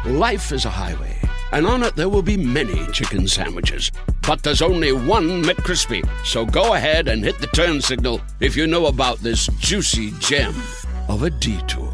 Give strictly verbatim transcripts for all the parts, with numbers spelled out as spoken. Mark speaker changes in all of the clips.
Speaker 1: Life is a highway, and on it there will be many chicken sandwiches. But there's only one McCrispy. So go ahead and hit the turn signal if you know about this juicy gem of a detour.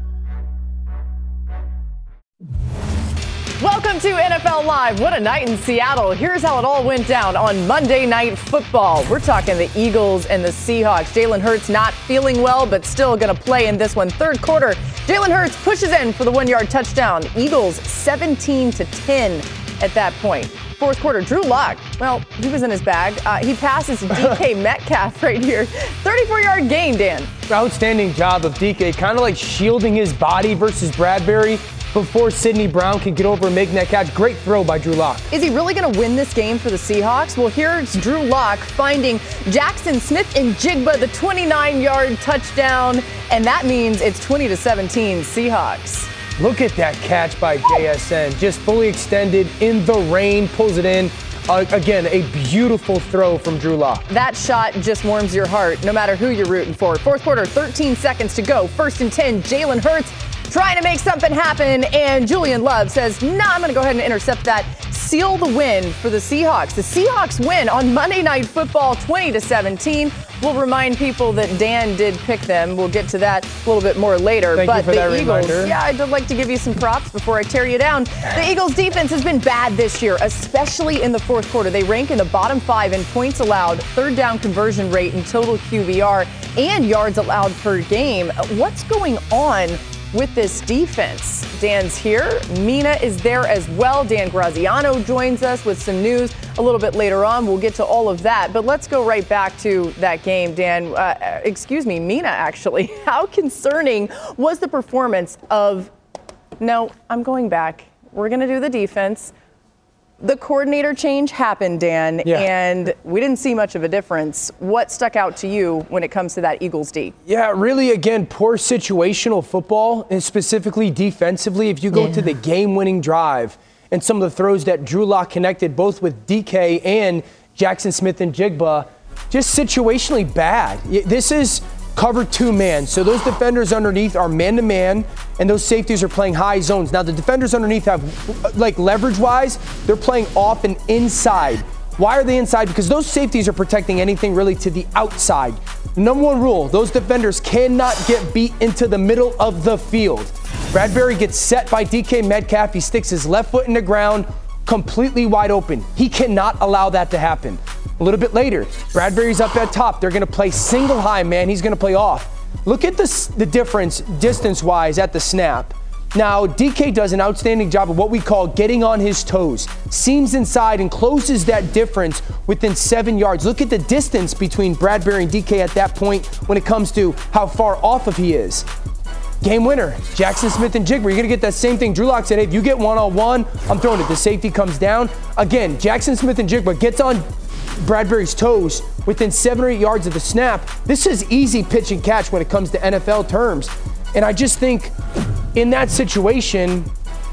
Speaker 2: Welcome to N F L Live. What a night in Seattle. Here's how it all went down on Monday Night Football. We're talking the Eagles and the Seahawks. Jalen Hurts not feeling well, but still going to play in this one. Third quarter, Jalen Hurts pushes in for the one-yard touchdown. Eagles seventeen to ten at that point. Fourth quarter, Drew Lock, well, he was in his bag. Uh, he passes D K Metcalf right here. thirty-four-yard gain, Dan.
Speaker 3: Outstanding job of D K, kind of like shielding his body versus Bradbury before Sidney Brown could get over and make that catch. Great throw by Drew Lock.
Speaker 2: Is he really going to win this game for the Seahawks? Well, here's Drew Lock finding Jackson Smith-Njigba, the twenty-nine-yard touchdown, and that means it's twenty to seventeen Seahawks.
Speaker 3: Look at that catch by J S N. Just fully extended in the rain, pulls it in. Uh, again, a beautiful throw from Drew Lock.
Speaker 2: That shot just warms your heart, no matter who you're rooting for. Fourth quarter, thirteen seconds to go. First and ten, Jalen Hurts trying to make something happen, and Julian Love says, nah, I'm going to go ahead and intercept that. Seal the win for the Seahawks. The Seahawks win on Monday Night Football twenty to seventeen. We'll remind people that Dan did pick them. We'll get to that a little bit more later.
Speaker 3: Thank
Speaker 2: but
Speaker 3: you for
Speaker 2: the
Speaker 3: that
Speaker 2: Eagles,
Speaker 3: reminder.
Speaker 2: yeah, I'd like to give you some props before I tear you down. The Eagles defense has been bad this year, especially in the fourth quarter. They rank in the bottom five in points allowed, third down conversion rate, and total Q B R, and yards allowed per game. What's going on with this defense? Dan's here. Mina is there as well. Dan Graziano joins us with some news a little bit later on. We'll get to all of that. But let's go right back to that game, Dan. Uh, excuse me, Mina, actually. How concerning was the performance of, no, I'm going back. We're going to do the defense. The coordinator change happened, Dan,
Speaker 3: yeah.
Speaker 2: and we didn't see much of a difference. What stuck out to you when it comes to that Eagles D?
Speaker 3: Yeah, really, again, poor situational football, and specifically defensively. If you go yeah. to the game-winning drive and some of the throws that Drew Lock connected both with D K and Jackson Smith-Njigba, just situationally bad. This is cover two man. So those defenders underneath are man-to-man, and those safeties are playing high zones. Now, the defenders underneath have, like, leverage-wise, they're playing off and inside. Why are they inside? Because those safeties are protecting anything really to the outside. Number one rule, those defenders cannot get beat into the middle of the field. Bradbury gets set by D K Metcalf. He sticks his left foot in the ground, completely wide open. He cannot allow that to happen. A little bit later, Bradbury's up at top. They're going to play single high, man. He's going to play off. Look at the, the difference distance-wise at the snap. Now, D K does an outstanding job of what we call getting on his toes. Seams inside and closes that difference within seven yards. Look at the distance between Bradbury and D K at that point when it comes to how far off of he is. Game winner, Jackson Smith-Njigba. You're going to get that same thing. Drew Lock said, hey, if you get one-on-one, I'm throwing it. The safety comes down. Again, Jackson Smith-Njigba gets on Bradbury's toes within seven or eight yards of the snap. This is easy pitch and catch when it comes to N F L terms. And I just think in that situation,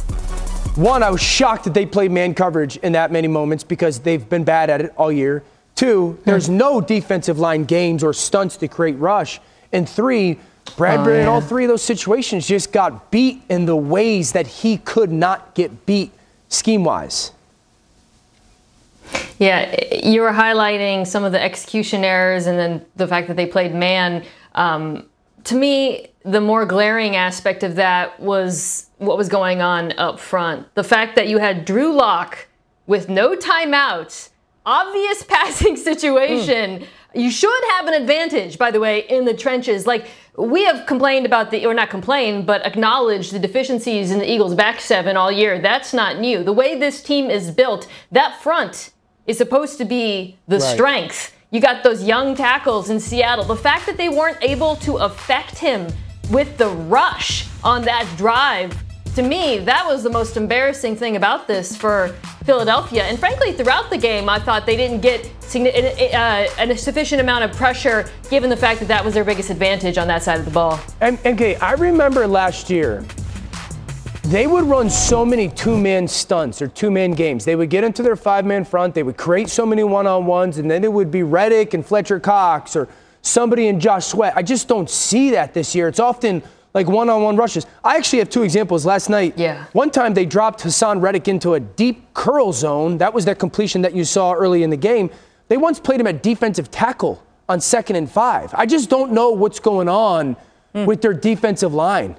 Speaker 3: one, I was shocked that they played man coverage in that many moments because they've been bad at it all year. Two, there's no defensive line games or stunts to create rush. And three, Bradbury oh, yeah. in all three of those situations just got beat in the ways that he could not get beat scheme-wise.
Speaker 4: Yeah, you were highlighting some of the execution errors and then the fact that they played man. Um, to me, the more glaring aspect of that was what was going on up front. The fact that you had Drew Lock with no timeouts, obvious passing situation. Mm. You should have an advantage, by the way, in the trenches. Like, we have complained about the, or not complained, but acknowledged the deficiencies in the Eagles' back seven all year. That's not new. The way this team is built, that front is supposed to be the right. strength. You got those young tackles in Seattle. The fact that they weren't able to affect him with the rush on that drive, to me, that was the most embarrassing thing about this for Philadelphia. And frankly, throughout the game, I thought they didn't get uh, a sufficient amount of pressure given the fact that that was their biggest advantage on that side of the ball.
Speaker 3: And, and okay, I remember last year, they would run so many two-man stunts or two-man games. They would get into their five-man front. They would create so many one-on-ones, and then it would be Reddick and Fletcher Cox or somebody in Josh Sweat. I just don't see that this year. It's often like one-on-one rushes. I actually have two examples last night.
Speaker 4: Yeah.
Speaker 3: One time they dropped Hassan Reddick into a deep curl zone. That was that completion that you saw early in the game. They once played him at defensive tackle on second and five. I just don't know what's going on mm. with their defensive line.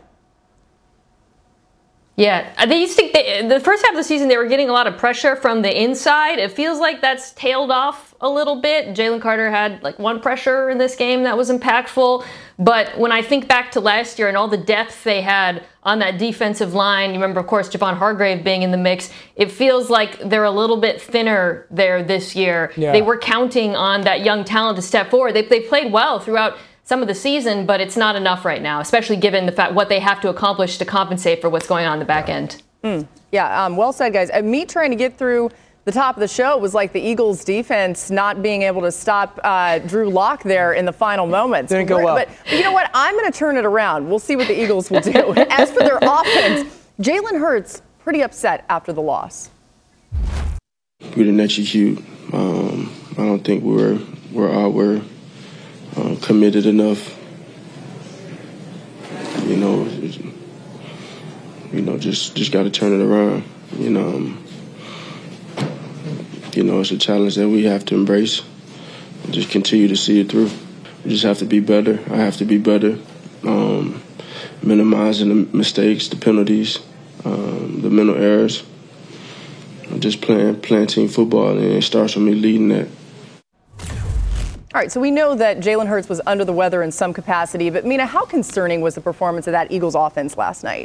Speaker 4: Yeah, they used to, they, the first half of the season, they were getting a lot of pressure from the inside. It feels like that's tailed off a little bit. Jalen Carter had like one pressure in this game that was impactful. But when I think back to last year and all the depth they had on that defensive line, you remember, of course, Javon Hargrave being in the mix, it feels like they're a little bit thinner there this year. Yeah. They were counting on that young talent to step forward. They, they played well throughout some of the season, but it's not enough right now, especially given the fact what they have to accomplish to compensate for what's going on in the back end.
Speaker 2: Mm. Yeah, um, well said, guys. Uh, me trying to get through the top of the show was like the Eagles' defense not being able to stop uh, Drew Lock there in the final moments.
Speaker 3: Didn't go well.
Speaker 2: But, but you know what? I'm going to turn it around. We'll see what the Eagles will do. As for their offense, Jalen Hurts pretty upset after the loss.
Speaker 5: We didn't execute. Um, I don't think we were we're all we're uh, committed enough. You know, you know, just just got to turn it around. You know. Um, You know, it's a challenge that we have to embrace and just continue to see it through. We just have to be better. I have to be better, um, minimizing the mistakes, the penalties, um, the mental errors. I'm just playing, playing team football, and it starts with me leading that.
Speaker 2: All right, so we know that Jalen Hurts was under the weather in some capacity, but Mina, how concerning was the performance of that Eagles offense last night?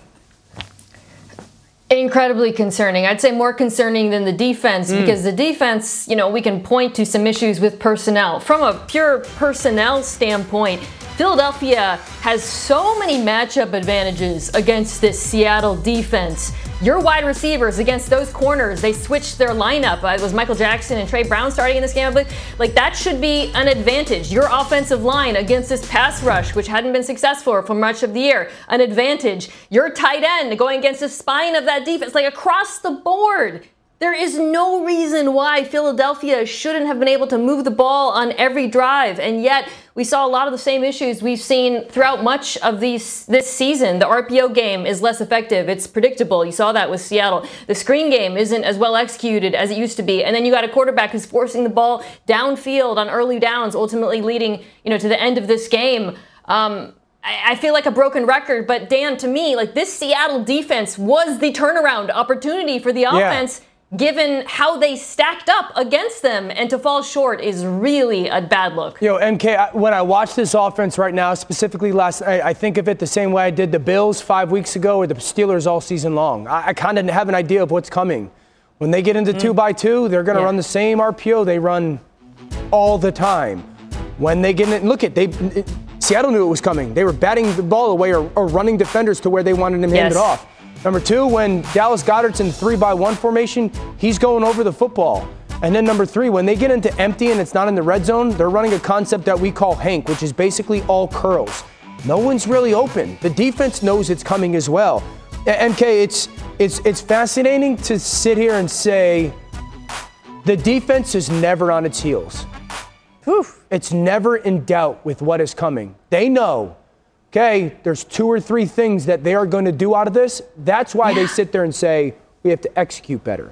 Speaker 4: Incredibly concerning. I'd say more concerning than the defense mm. because the defense, you know, we can point to some issues with personnel. From a pure personnel standpoint, Philadelphia has so many matchup advantages against this Seattle defense. Your wide receivers against those corners, they switched their lineup. Uh, it was Michael Jackson and Trey Brown starting in this game. But like that should be an advantage. Your offensive line against this pass rush, which hadn't been successful for much of the year, an advantage. Your tight end going against the spine of that defense, like across the board. There is no reason why Philadelphia shouldn't have been able to move the ball on every drive, and yet we saw a lot of the same issues we've seen throughout much of these, this season. The R P O game is less effective. It's predictable. You saw that with Seattle. The screen game isn't as well executed as it used to be, and then you got a quarterback who's forcing the ball downfield on early downs, ultimately leading, you know, to the end of this game. Um, I feel like a broken record, but Dan, to me, like this Seattle defense was the turnaround opportunity for the offense. Yeah. Given how they stacked up against them, and to fall short is really a bad look.
Speaker 3: You know, M K, when I watch this offense right now, specifically last night, I think of it the same way I did the Bills five weeks ago or the Steelers all season long. I, I kind of have an idea of what's coming. When they get into mm. two by two, they're going to yeah. run the same R P O they run all the time. When they get in, look at they. It, Seattle knew it was coming. They were batting the ball away or, or running defenders to where they wanted them handed yes. off. Number two, when Dallas Goedert's in three by one formation, he's going over the football. And then number three, when they get into empty and it's not in the red zone, they're running a concept that we call Hank, which is basically all curls. No one's really open. The defense knows it's coming as well. M K, it's it's it's fascinating to sit here and say the defense is never on its heels. Whew. It's never in doubt with what is coming. They know. Okay, there's two or three things that they are going to do out of this. That's why yeah. they sit there and say, we have to execute better.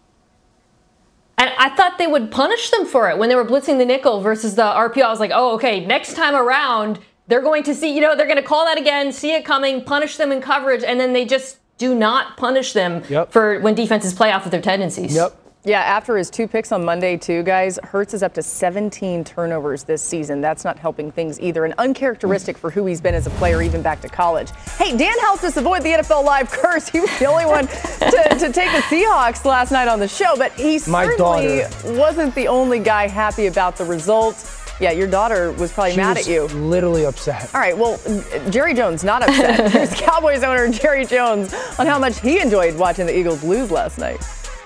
Speaker 4: And I thought they would punish them for it when they were blitzing the nickel versus the R P O. I was like, oh, okay, next time around, they're going to see, you know, they're going to call that again, see it coming, punish them in coverage, and then they just do not punish them yep. for when defenses play off of their tendencies.
Speaker 3: Yep.
Speaker 2: Yeah, after his two picks on Monday, too, guys, Hurts is up to seventeen turnovers this season. That's not helping things either, and uncharacteristic for who he's been as a player, even back to college. Hey, Dan helped us avoid the N F L Live curse. He was the only one to, to take the Seahawks last night on the show, but he
Speaker 3: My
Speaker 2: certainly
Speaker 3: daughter.
Speaker 2: wasn't the only guy happy about the results. Yeah, your daughter was probably
Speaker 3: she
Speaker 2: mad
Speaker 3: was
Speaker 2: at you.
Speaker 3: Literally upset.
Speaker 2: All right, well, Jerry Jones not upset. Here's Cowboys owner Jerry Jones on how much he enjoyed watching the Eagles lose last night.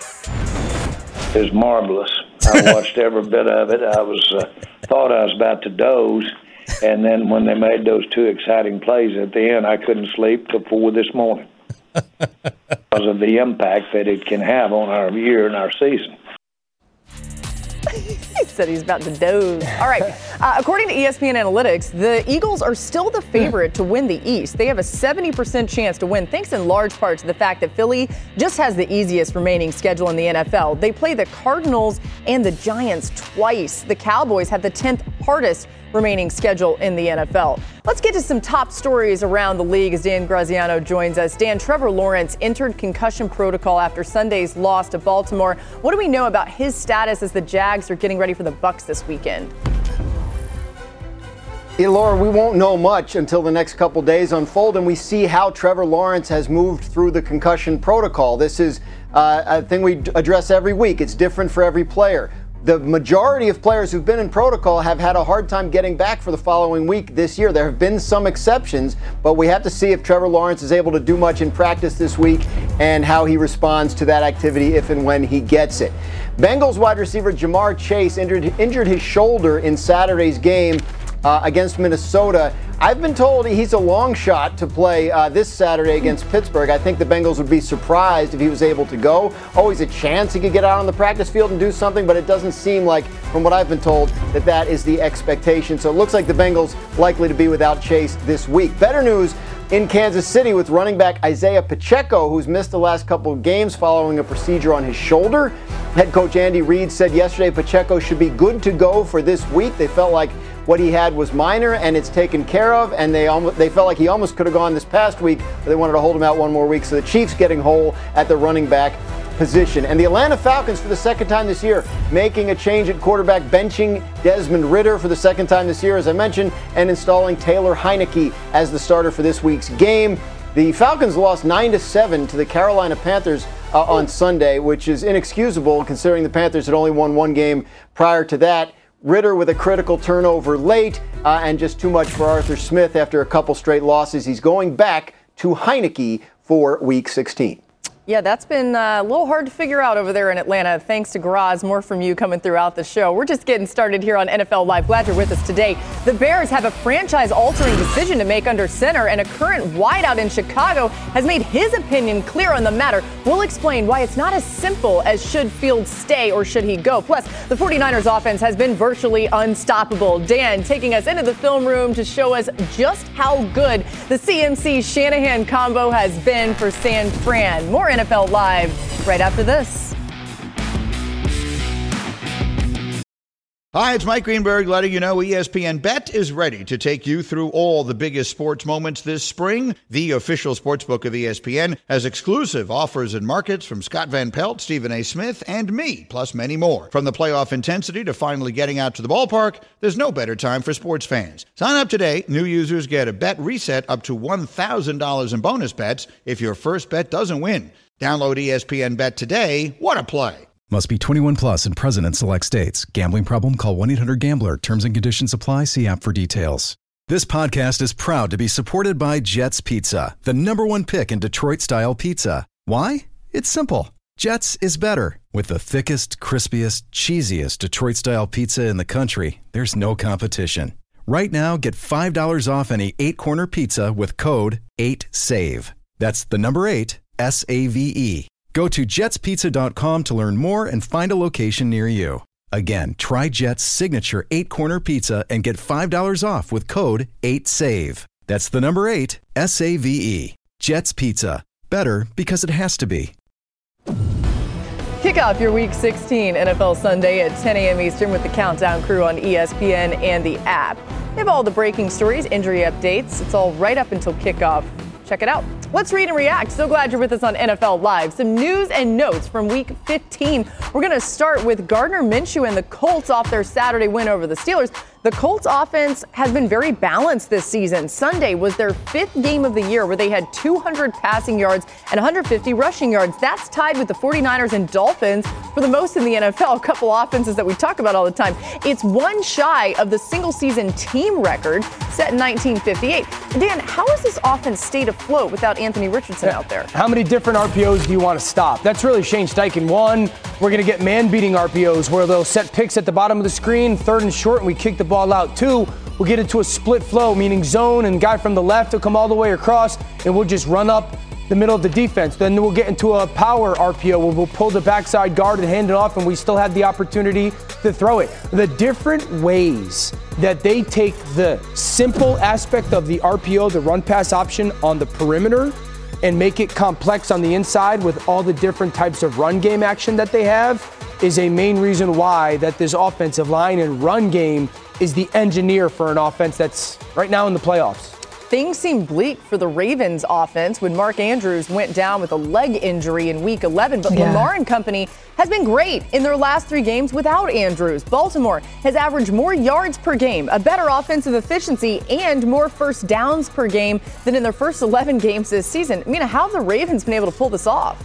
Speaker 6: It was marvelous. I watched every bit of it. I was uh, thought I was about to doze, and then when they made those two exciting plays at the end, I couldn't sleep till four this morning because of the impact that it can have on our year and our season.
Speaker 2: He said he's about to doze. All right. Uh, according to E S P N Analytics, the Eagles are still the favorite to win the East. They have a seventy percent chance to win, thanks in large part to the fact that Philly just has the easiest remaining schedule in the N F L. They play the Cardinals and the Giants twice. The Cowboys have the tenth hardest remaining schedule in the N F L. Let's get to some top stories around the league as Dan Graziano joins us. Dan, Trevor Lawrence entered concussion protocol after Sunday's loss to Baltimore. What do we know about his status as the Jags are getting ready for the Bucs this weekend?
Speaker 7: Yeah, Laura, we won't know much until the next couple days unfold and we see how Trevor Lawrence has moved through the concussion protocol. This is uh, a thing we address every week. It's different for every player. The majority of players who've been in protocol have had a hard time getting back for the following week this year. There have been some exceptions, but we have to see if Trevor Lawrence is able to do much in practice this week and how he responds to that activity if and when he gets it. Bengals wide receiver Jamar Chase injured, injured his shoulder in Saturday's game uh, against Minnesota. I've been told he's a long shot to play uh, this Saturday against Pittsburgh. I think the Bengals would be surprised if he was able to go. Always a chance he could get out on the practice field and do something, but it doesn't seem like, from what I've been told, that that is the expectation. So it looks like the Bengals likely to be without Chase this week. Better news in Kansas City with running back Isaiah Pacheco, who's missed the last couple of games following a procedure on his shoulder. Head coach Andy Reid said yesterday Pacheco should be good to go for this week. They felt like what he had was minor and it's taken care of, and they almost, they felt like he almost could have gone this past week, but they wanted to hold him out one more week. So the Chiefs getting whole at the running back position. And the Atlanta Falcons, for the second time this year, making a change at quarterback, benching Desmond Ridder for the second time this year, as I mentioned, and installing Taylor Heineke as the starter for this week's game. The Falcons lost nine to seven to the Carolina Panthers uh, on Sunday, which is inexcusable considering the Panthers had only won one game prior to that. Ridder with a critical turnover late, uh, and just too much for Arthur Smith after a couple straight losses. He's going back to Heineke for Week sixteen.
Speaker 2: Yeah, that's been a little hard to figure out over there in Atlanta. Thanks to Graz. More from you coming throughout the show. We're just getting started here on N F L Live. Glad you're with us today. The Bears have a franchise-altering decision to make under center, and a current wideout in Chicago has made his opinion clear on the matter. We'll explain why it's not as simple as should Fields stay or should he go. Plus, the 49ers offense has been virtually unstoppable. Dan taking us into the film room to show us just how good the C M C-Shanahan combo has been for San Fran. More N F L Live right after this.
Speaker 8: Hi, it's Mike Greenberg letting you know E S P N Bet is ready to take you through all the biggest sports moments this spring. The official sportsbook of E S P N has exclusive offers and markets from Scott Van Pelt, Stephen A. Smith, and me, plus many more. From the playoff intensity to finally getting out to the ballpark, there's no better time for sports fans. Sign up today. New users get a bet reset up to one thousand dollars in bonus bets if your first bet doesn't win. Download E S P N Bet today. What a play.
Speaker 9: Must be twenty-one plus and present in select states. Gambling problem? Call one eight hundred gambler. Terms and conditions apply. See app for details. This podcast is proud to be supported by Jets Pizza, the number one pick in Detroit-style pizza. Why? It's simple. Jets is better. With the thickest, crispiest, cheesiest Detroit-style pizza in the country, there's no competition. Right now, get five dollars off any eight-corner pizza with code eight save. That's the number eight, S A V E. Go to jets pizza dot com to learn more and find a location near you. Again, try Jet's signature eight-corner pizza and get five dollars off with code eight save. That's the number eight, S A V E. Jet's Pizza. Better because it has to be.
Speaker 2: Kick off your Week sixteen N F L Sunday at ten a.m. Eastern with the Countdown crew on E S P N and the app. They have all the breaking stories, injury updates. It's all right up until kickoff. Check it out. Let's read and react. So glad you're with us on N F L Live. Some news and notes from Week fifteen. We're going to start with Gardner Minshew and the Colts off their Saturday win over the Steelers. The Colts offense has been very balanced this season. Sunday was their fifth game of the year where they had two hundred passing yards and one hundred fifty rushing yards. That's tied with the 49ers and Dolphins for the most in the N F L. A couple offenses that we talk about all the time. It's one shy of the single-season team record set in nineteen fifty-eight. Dan, how has this offense stayed afloat without Anthony Richardson
Speaker 3: yeah.
Speaker 2: out there?
Speaker 3: How many different R P Os do you want to stop? That's really Shane Steichen. One, we're going to get man-beating R P Os where they'll set picks at the bottom of the screen, third and short, and we kick the ball out. Two, we'll get into a split flow, meaning zone and guy from the left will come all the way across, and we'll just run up the middle of the defense. Then we'll get into a power R P O where we'll pull the backside guard and hand it off, and we still have the opportunity to throw it. The different ways that they take the simple aspect of the R P O, the run pass option on the perimeter, and make it complex on the inside with all the different types of run game action that they have is a main reason why that this offensive line and run game is the engineer for an offense that's right now in the playoffs.
Speaker 2: Things seemed bleak for the Ravens offense when Mark Andrews went down with a leg injury in week eleven, but yeah. Lamar and company has been great in their last three games without Andrews. Baltimore has averaged more yards per game, a better offensive efficiency, and more first downs per game than in their first eleven games this season. I mean, how have the Ravens been able to pull this off?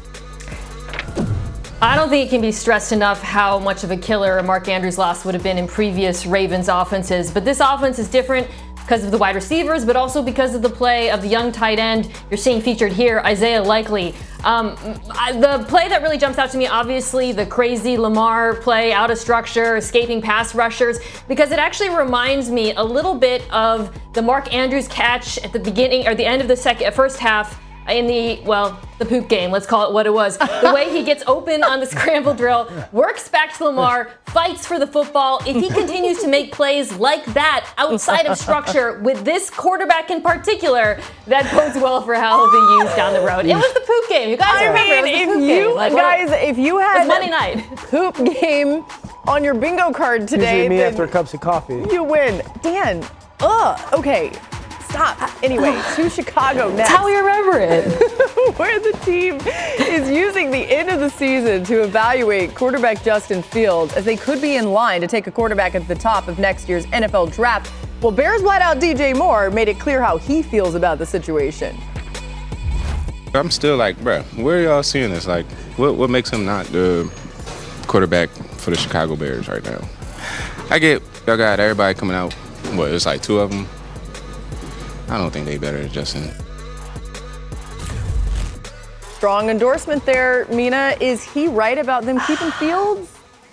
Speaker 4: I don't think it can be stressed enough how much of a killer Mark Andrews' loss would have been in previous Ravens offenses, but this offense is different because of the wide receivers, but also because of the play of the young tight end you're seeing featured here, Isaiah Likely. Um, I, the play that really jumps out to me, obviously, the crazy Lamar play, out of structure, escaping pass rushers, because it actually reminds me a little bit of the Mark Andrews catch at the beginning or the end of the second, first half in the, well, the poop game, let's call it what it was. The way he gets open on the scramble drill, works back to Lamar, fights for the football. If he continues to make plays like that outside of structure with this quarterback in particular, that bodes well for how he'll be used down the road. It was the poop game. You guys
Speaker 2: I
Speaker 4: remember
Speaker 2: mean,
Speaker 4: it was the poop
Speaker 2: if you,
Speaker 4: game. Like,
Speaker 2: guys, what, if you had
Speaker 4: Monday night
Speaker 2: poop game on your bingo card today,
Speaker 3: usually me after cups of coffee.
Speaker 2: You win. Dan, ugh, okay. Stop. Anyway, to Chicago next.
Speaker 4: That's how we remember it.
Speaker 2: Where the team is using the end of the season to evaluate quarterback Justin Fields as they could be in line to take a quarterback at the top of next year's N F L draft. Well, Bears wideout D J Moore made it clear how he feels about the situation.
Speaker 10: I'm still like, bruh, where are y'all seeing this? Like, what, what makes him not the quarterback for the Chicago Bears right now? I get y'all got everybody coming out. What, it's like two of them? I don't think they better than Justin.
Speaker 2: Strong endorsement there, Mina. Is he right about them keeping Fields?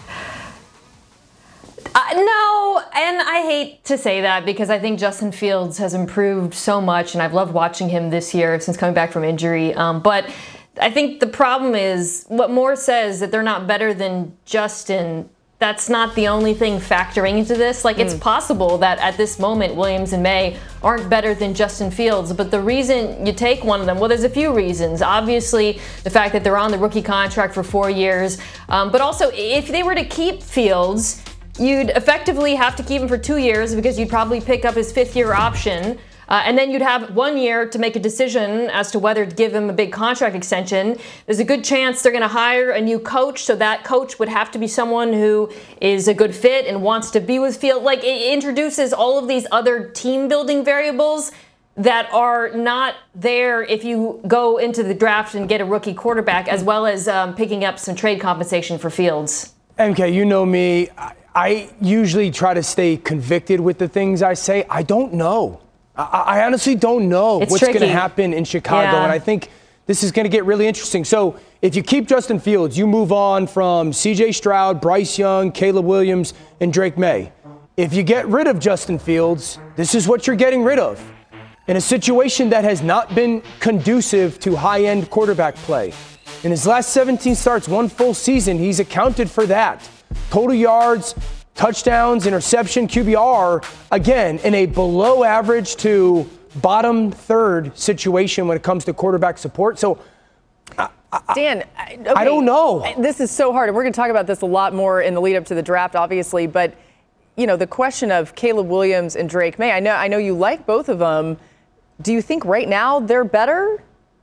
Speaker 4: Uh, no, and I hate to say that because I think Justin Fields has improved so much, and I've loved watching him this year since coming back from injury. Um, but I think the problem is what Moore says, that they're not better than Justin. That's not the only thing factoring into this. Like, mm. it's possible that at this moment, Williams and May aren't better than Justin Fields. But the reason you take one of them, well, there's a few reasons. Obviously, the fact that they're on the rookie contract for four years. Um, but also, if they were to keep Fields, you'd effectively have to keep him for two years because you'd probably pick up his fifth year option. Uh, and then you'd have one year to make a decision as to whether to give him a big contract extension. There's a good chance they're going to hire a new coach, so that coach would have to be someone who is a good fit and wants to be with Field. Like, it introduces all of these other team-building variables that are not there if you go into the draft and get a rookie quarterback, as well as um, picking up some trade compensation for Fields.
Speaker 3: M K, you know me. I, I usually try to stay convicted with the things I say. I don't know. I honestly don't know
Speaker 4: it's
Speaker 3: what's going to happen in Chicago,
Speaker 4: yeah.
Speaker 3: and I think this is going to get really interesting. So if you keep Justin Fields, you move on from C J Stroud, Bryce Young, Caleb Williams, and Drake May. If you get rid of Justin Fields, this is what you're getting rid of in a situation that has not been conducive to high-end quarterback play. In his last seventeen starts, one full season, he's accounted for that. Total yards, touchdowns, interception, Q B R, again, in a below average to bottom third situation when it comes to quarterback support. So, I, I,
Speaker 2: Dan, okay,
Speaker 3: I don't know.
Speaker 2: This is so hard. And we're going to talk about this a lot more in the lead up to the draft, obviously. But, you know, the question of Caleb Williams and Drake May, I know, I know you like both of them. Do you think right now they're better?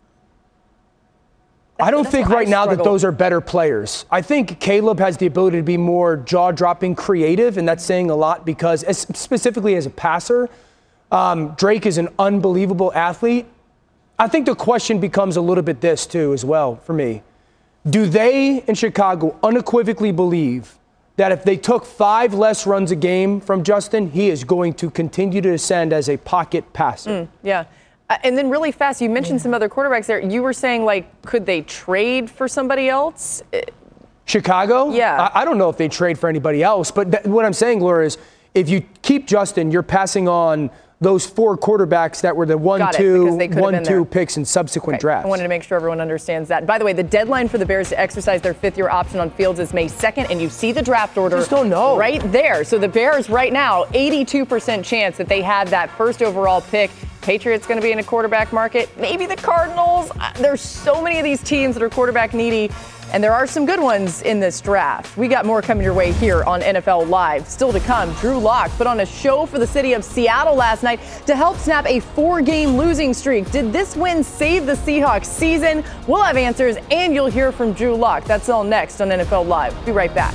Speaker 3: I don't think right now that those are better players. I think Caleb has the ability to be more jaw-dropping creative, and that's saying a lot because as, specifically as a passer, um, Drake is an unbelievable athlete. I think the question becomes a little bit this, too, as well, for me. Do they in Chicago unequivocally believe that if they took five less runs a game from Justin, he is going to continue to ascend as a pocket passer?
Speaker 2: Mm, yeah. Uh, and then really fast, you mentioned some other quarterbacks there. You were saying, like, could they trade for somebody else?
Speaker 3: Chicago?
Speaker 2: Yeah.
Speaker 3: I, I don't know if they trade for anybody else, but th- what I'm saying, Laura, is if you keep Justin, you're passing on those four quarterbacks that were the one,
Speaker 2: Got it,
Speaker 3: two,
Speaker 2: because they could have
Speaker 3: one,
Speaker 2: been
Speaker 3: two
Speaker 2: there.
Speaker 3: picks in subsequent
Speaker 2: Okay,
Speaker 3: drafts.
Speaker 2: I wanted to make sure everyone understands that. By the way, the deadline for the Bears to exercise their fifth-year option on Fields is May second, and you see the draft order
Speaker 3: Just don't know.
Speaker 2: right there. So the Bears right now, eighty-two percent chance that they have that first overall pick. Patriots going to be in a quarterback market. Maybe the Cardinals. Uh, There's so many of these teams that are quarterback needy, and there are some good ones in this draft. We got more coming your way here on N F L Live. Still to come, Drew Lock put on a show for the city of Seattle last night to help snap a four-game losing streak. Did this win save the Seahawks season? We'll have answers, and you'll hear from Drew Lock. That's all next on N F L Live. Be right back.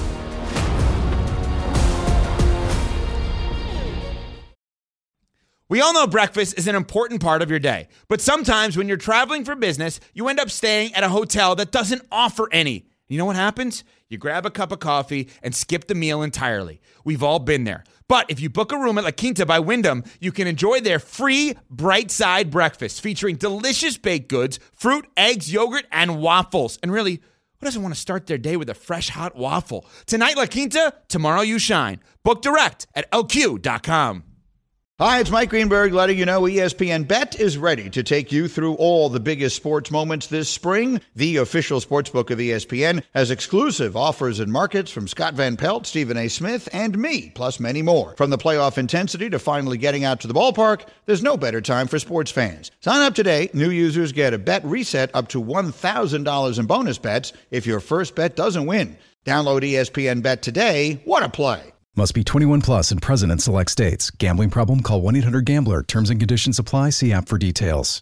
Speaker 11: We all know breakfast is an important part of your day, but sometimes when you're traveling for business, you end up staying at a hotel that doesn't offer any. You know what happens? You grab a cup of coffee and skip the meal entirely. We've all been there. But if you book a room at La Quinta by Wyndham, you can enjoy their free Bright Side breakfast featuring delicious baked goods, fruit, eggs, yogurt, and waffles. And really, who doesn't want to start their day with a fresh hot waffle? Tonight, La Quinta, tomorrow you shine. Book direct at L Q dot com.
Speaker 8: Hi, it's Mike Greenberg letting you know E S P N Bet is ready to take you through all the biggest sports moments this spring. The official sportsbook of E S P N has exclusive offers and markets from Scott Van Pelt, Stephen A. Smith, and me, plus many more. From the playoff intensity to finally getting out to the ballpark, there's no better time for sports fans. Sign up today. New users get a bet reset up to one thousand dollars in bonus bets if your first bet doesn't win. Download E S P N Bet today. What a play.
Speaker 9: Must be twenty-one plus and present in select states. Gambling problem? Call one eight hundred gambler. Terms and conditions apply. See app for details.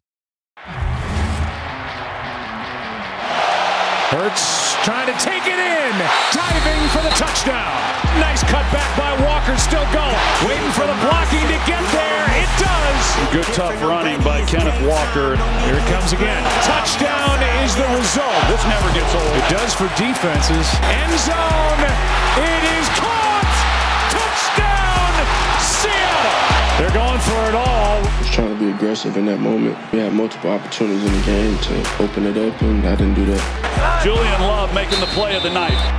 Speaker 12: Hurts trying to take it in. Diving for the touchdown. Nice cut back by Walker. Still going. Waiting for the blocking to get there. It does. Good tough running by Kenneth Walker. Here it comes again. Touchdown is the result. This never gets old. It does for defenses. End zone. It is caught. Touchdown, Seattle! They're going for it all.
Speaker 5: I was trying to be aggressive in that moment. We had multiple opportunities in the game to open it up, and I didn't do that.
Speaker 12: Julian Love making the play of the night.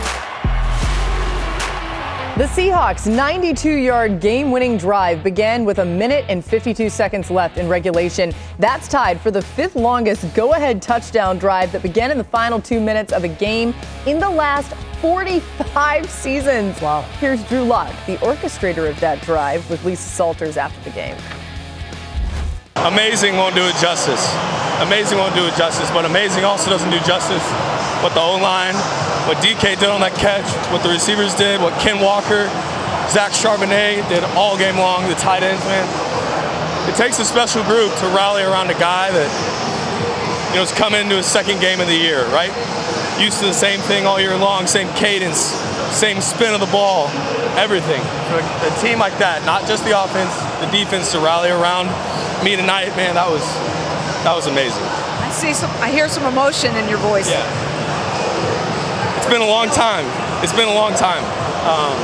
Speaker 2: The Seahawks' ninety-two-yard game-winning drive began with a minute and fifty-two seconds left in regulation. That's tied for the fifth longest go-ahead touchdown drive that began in the final two minutes of a game in the last forty-five seasons. Wow. Here's Drew Lock, the orchestrator of that drive, with Lisa Salters after the game.
Speaker 13: Amazing won't do it justice. Amazing won't do it justice, but amazing also doesn't do justice what the O-line, what D K did on that catch, what the receivers did, what Ken Walker, Zach Charbonnet did all game long, the tight ends, man. It takes a special group to rally around a guy that, you know, is coming into his second game of the year, right? Used to the same thing all year long, same cadence, same spin of the ball, everything. For a team like that, not just the offense, the defense to rally around me tonight, man, that was that was amazing.
Speaker 14: I see some, I hear some emotion in your voice.
Speaker 13: Yeah. It's been a long time. It's been a long time. Um,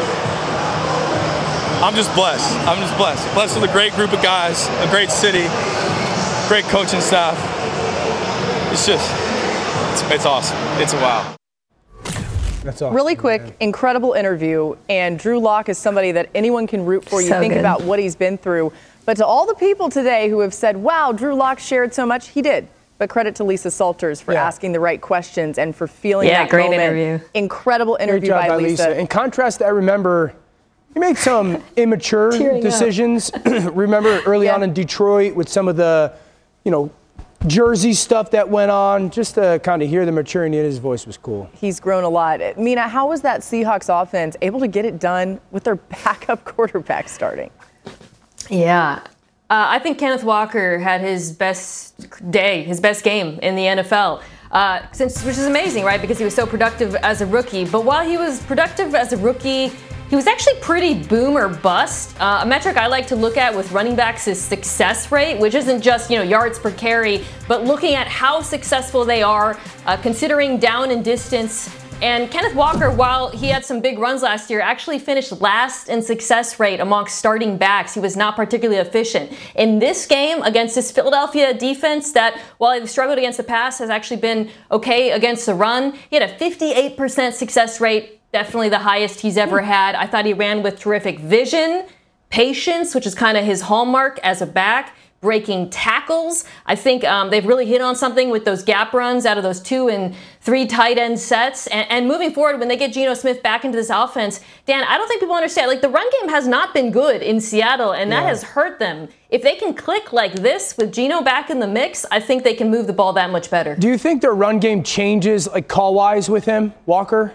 Speaker 13: I'm just blessed. I'm just blessed. Blessed with a great group of guys, a great city, great coaching staff. It's just, it's, it's awesome. It's a wow.
Speaker 3: That's awesome.
Speaker 2: Really quick, man. Incredible interview. And Drew Lock is somebody that anyone can root for. You
Speaker 4: So
Speaker 2: think
Speaker 4: good.
Speaker 2: about what he's been through. But to all the people today who have said, wow, Drew Lock shared so much, he did. But credit to Lisa Salters for
Speaker 3: Yeah.
Speaker 2: asking the right questions and for feeling
Speaker 4: Yeah,
Speaker 2: that
Speaker 4: great
Speaker 2: moment.
Speaker 4: interview.
Speaker 2: Incredible interview
Speaker 3: Great job
Speaker 2: by,
Speaker 3: by
Speaker 2: Lisa.
Speaker 3: Lisa. In contrast, I remember he made some immature
Speaker 4: Tearing
Speaker 3: decisions. Remember early
Speaker 2: Yeah.
Speaker 3: on in Detroit with some of the, you know, Jersey stuff that went on. Just to kind of hear the maturity in his voice was cool.
Speaker 2: He's grown a lot. Mina, how was that Seahawks offense able to get it done with their backup quarterback starting?
Speaker 4: Yeah. Uh, I think Kenneth Walker had his best day, his best game in the N F L, uh, since, which is amazing, right? Because he was so productive as a rookie. But while he was productive as a rookie, he was actually pretty boom or bust. Uh, a metric I like to look at with running backs is success rate, which isn't just, you know, yards per carry, but looking at how successful they are, uh, considering down and distance. And Kenneth Walker, while he had some big runs last year, actually finished last in success rate amongst starting backs. He was not particularly efficient. In this game against this Philadelphia defense that, while he struggled against the pass, has actually been okay against the run, he had a fifty-eight percent success rate, definitely the highest he's ever had. I thought he ran with terrific vision. patience, which is kind of his hallmark as a back, breaking tackles. I think um, they've really hit on something with those gap runs out of those two and three tight end sets. And, and moving forward, when they get Geno Smith back into this offense, Dan, I don't think people understand. Like, the run game has not been good in Seattle, and that yeah. has hurt them. If they can click like this with Geno back in the mix, I think they can move the ball that much better. Do
Speaker 3: you think their run game changes, like, call-wise with him, Walker?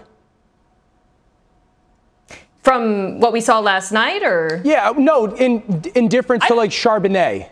Speaker 4: From what we saw last night, or?
Speaker 3: Yeah, no, in in difference I, to, like, Charbonnet.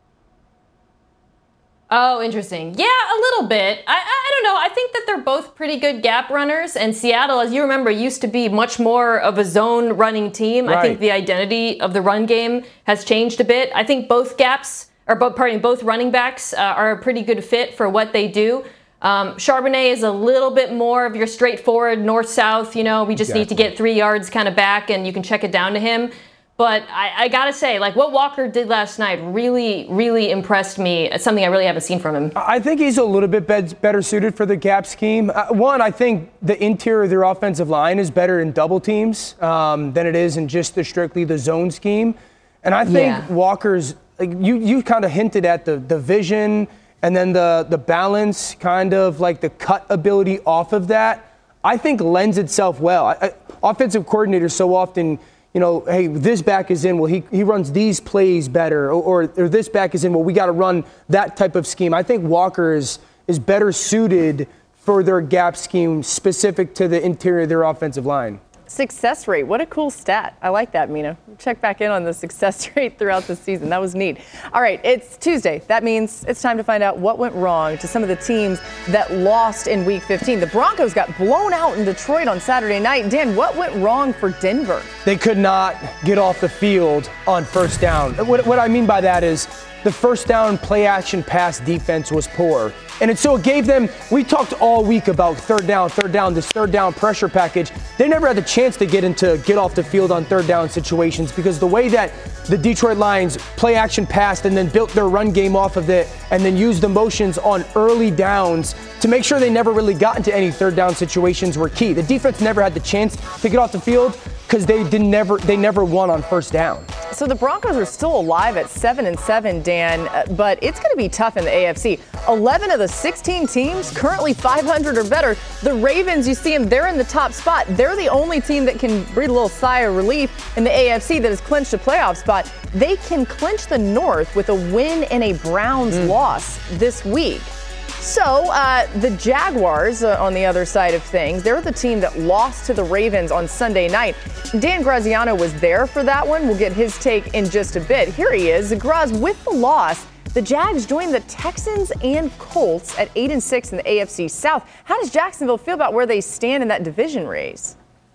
Speaker 4: Oh, interesting. Yeah, a little bit. I, I don't know. I think that they're both pretty good gap runners. And Seattle, as you remember, used to be much more of a zone running team. Right. I think the identity of the run game has changed a bit. I think both gaps, or both, pardon me, both running backs uh, are a pretty good fit for what they do. Um, Charbonnet is a little bit more of your straightforward north-south. You know, we just exactly. need to get three yards kind of back, and you can check it down to him. But I, I got to say, like, what Walker did last night really, really impressed me. It's something I really haven't seen from him.
Speaker 3: I think he's a little bit be- better suited for the gap scheme. Uh, one, I think the interior of their offensive line is better in double teams um, than it is in just the strictly the zone scheme. And I think yeah. Walker's, like, you, you kind of hinted at the, the vision and then the, the balance, kind of like the cut ability off of that, I think lends itself well. I, I, offensive coordinators so often – you know, hey, this back is in, well, he, he runs these plays better, or, or, or this back is in, well, we got to run that type of scheme. I think Walker is, is better suited for their gap scheme specific to the interior of their offensive line.
Speaker 2: Success rate. What a cool stat. I like that, Mina. Check back in on the success rate throughout the season. That was neat. All right, it's Tuesday. That means it's time to find out what went wrong to some of the teams that lost in Week fifteen. The Broncos got blown out in Detroit on Saturday night. Dan, what went wrong for Denver?
Speaker 3: They could not get off the field on first down. What, what I mean by that is the first down play action pass defense was poor. And it, so it gave them, we talked all week about third down, third down, this third down pressure package. They never had the chance to get into get off the field on third down situations because the way that the Detroit Lions play action passed and then built their run game off of it and then used the motions on early downs to make sure they never really got into any third down situations were key. The defense never had the chance to get off the field because they did never they never won on first down.
Speaker 2: So the Broncos are still alive at seven and seven, Dan, but it's going to be tough in the A F C. eleven of the sixteen teams currently five hundred or better. The Ravens, you see them, they're in the top spot. They're the only team that can breathe a little sigh of relief in the A F C that has clinched a playoff spot. They can clinch the North with a win and a Browns mm. loss this week. So uh, the Jaguars, uh, on the other side of things, they're the team that lost to the Ravens on Sunday night. Dan Graziano was there for that one. We'll get his take in just a bit. Here he is. Graz, with the loss, the Jags joined the Texans and Colts at eight and six in the A F C South. How does Jacksonville feel about where they stand in that division race?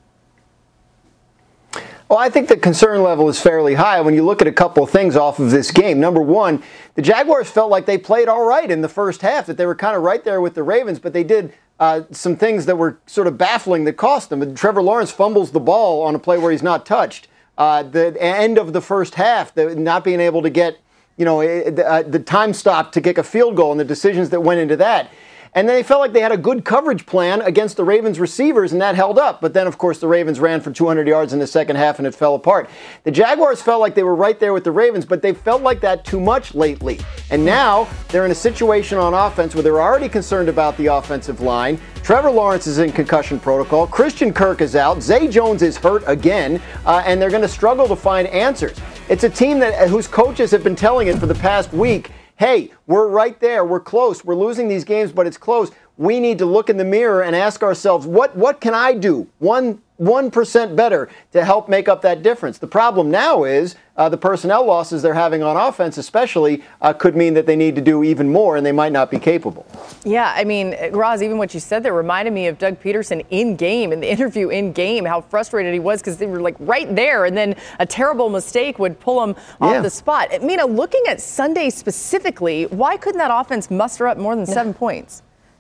Speaker 7: Well, I think the concern level is fairly high when you look at a couple of things off of this game. Number one, the Jaguars felt like they played all right in the first half, that they were kind of right there with the Ravens, but they did uh, some things that were sort of baffling that cost them. Trevor Lawrence fumbles the ball on a play where he's not touched. Uh, the end of the first half, the, not being able to get, you know, uh, the time stop to kick a field goal and the decisions that went into that. And then they felt like they had a good coverage plan against the Ravens receivers, and that held up. But then, of course, the Ravens ran for two hundred yards in the second half, and it fell apart. The Jaguars felt like they were right there with the Ravens, but they felt like that too much lately. And now they're in a situation on offense where they're already concerned about the offensive line. Trevor Lawrence is in concussion protocol. Christian Kirk is out. Zay Jones is hurt again, uh, and they're going to struggle to find answers. It's a team that whose coaches have been telling it for the past week, hey, we're right there. We're close. We're losing these games, but it's close. We need to look in the mirror and ask ourselves, what what can I do? One one percent better to help make up that difference. The problem now is uh, the personnel losses they're having on offense especially uh, could mean that they need to do even more, and they might not be capable.
Speaker 2: Yeah, I mean, Roz, even what you said there reminded me of Doug Peterson in game, in the interview in game, how frustrated he was because they were like right there, and then a terrible mistake would pull him off yeah. the spot. Mina, looking at Sunday specifically, why couldn't that offense muster up more than seven no. points?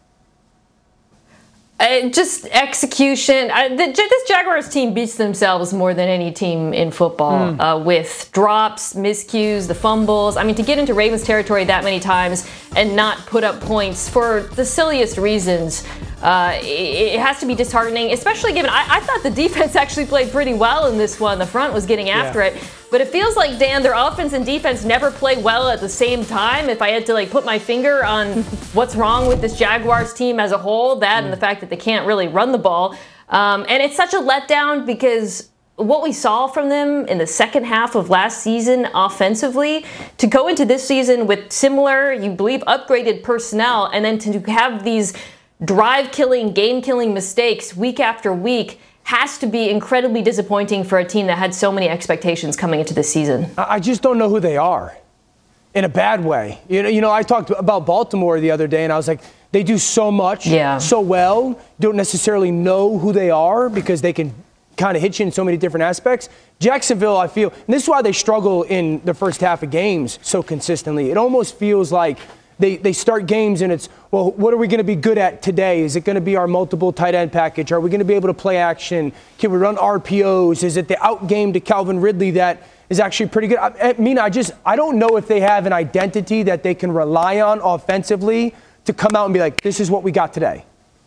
Speaker 4: Uh, just execution. Uh, the, this Jaguars team beats themselves more than any team in football mm. uh, with drops, miscues, the fumbles. I mean, to get into Ravens territory that many times and not put up points for the silliest reasons. uh, it, it has to be disheartening, especially given I, I thought the defense actually played pretty well in this one. The front was getting after yeah. it. But it feels like, Dan, their offense and defense never play well at the same time. If I had to like put my finger on what's wrong with this Jaguars team as a whole, that mm. and the fact that they can't really run the ball. Um, and it's such a letdown because what we saw from them in the second half of last season offensively, to go into this season with similar, you believe, upgraded personnel, and then to have these drive-killing, game-killing mistakes week after week has to be incredibly disappointing for a team that had so many expectations coming into this season.
Speaker 3: I just don't know who they are in a bad way. You know, you know, I talked about Baltimore the other day, and I was like, they do so much,
Speaker 4: yeah.
Speaker 3: so well, don't necessarily know who they are because they can kind of hit you in so many different aspects. Jacksonville, I feel, and this is why they struggle in the first half of games so consistently. It almost feels like They they start games and it's, well, what are we going to be good at today? Is it going to be our multiple tight end package? Are we going to be able to play action? Can we run R P Os? Is it the out game to Calvin Ridley that is actually pretty good? I, I mean, I just, I don't know if they have an identity that they can rely on offensively to come out and be like, this is what we got today.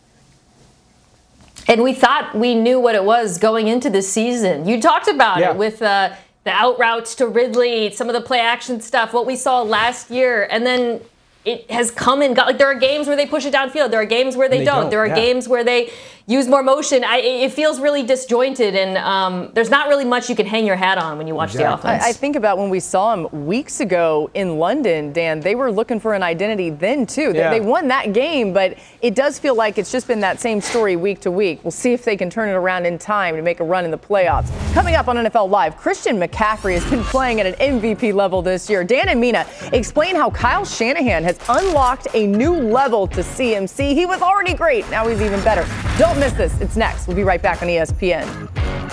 Speaker 4: And we thought we knew what it was going into this season. You talked about
Speaker 3: yeah.
Speaker 4: it with uh, the out routes to Ridley, some of the play action stuff, what we saw last year, and then it has come and got, like, there are games where they push it downfield. There are games where they, they don't. don't. There are yeah. games where they use more motion. I, it feels really disjointed, and um, there's not really much you can hang your hat on when you watch
Speaker 3: exactly.
Speaker 4: the offense.
Speaker 2: I, I think about when we saw them weeks ago in London, Dan, they were looking for an identity then, too. They,
Speaker 3: yeah.
Speaker 2: they won that game, but it does feel like it's just been that same story week to week. We'll see if they can turn it around in time to make a run in the playoffs. Coming up on N F L Live, Christian McCaffrey has been playing at an M V P level this year. Dan and Mina explain how Kyle Shanahan has unlocked a new level to C M C. He was already great. Now he's even better. Don't miss this. It's next. We'll be right back on E S P N.